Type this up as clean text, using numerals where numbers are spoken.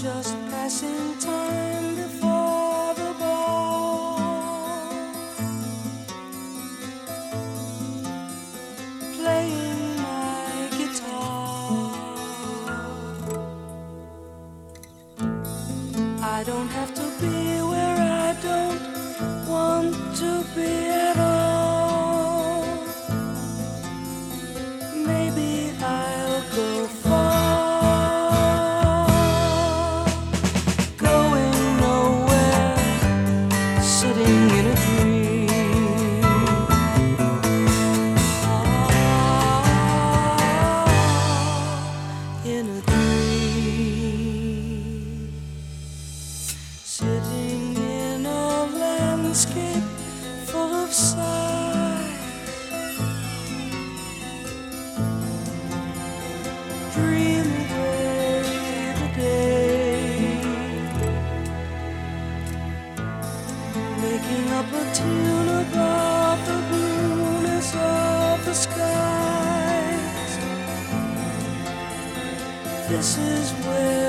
just passing time before the ball, playing my guitar. I don't have to be where I don't want to be at all. Maybe I'll go far, going nowhere, sitting in a dream. In a dream, sitting in a landscape full of sighs, dream away the day, making up a tune about the blueness of the skies. This is where